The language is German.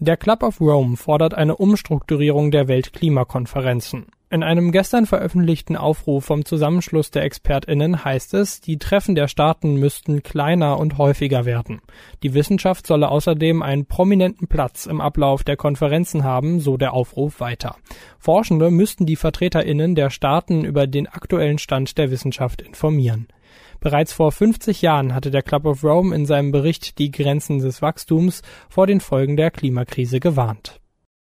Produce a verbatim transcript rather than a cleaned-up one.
Der Club of Rome fordert eine Umstrukturierung der Weltklimakonferenzen. In einem gestern veröffentlichten Aufruf vom Zusammenschluss der ExpertInnen heißt es, die Treffen der Staaten müssten kleiner und häufiger werden. Die Wissenschaft solle außerdem einen prominenten Platz im Ablauf der Konferenzen haben, so der Aufruf weiter. Forschende müssten die VertreterInnen der Staaten über den aktuellen Stand der Wissenschaft informieren. Bereits vor fünfzig Jahren hatte der Club of Rome in seinem Bericht Die Grenzen des Wachstums vor den Folgen der Klimakrise gewarnt.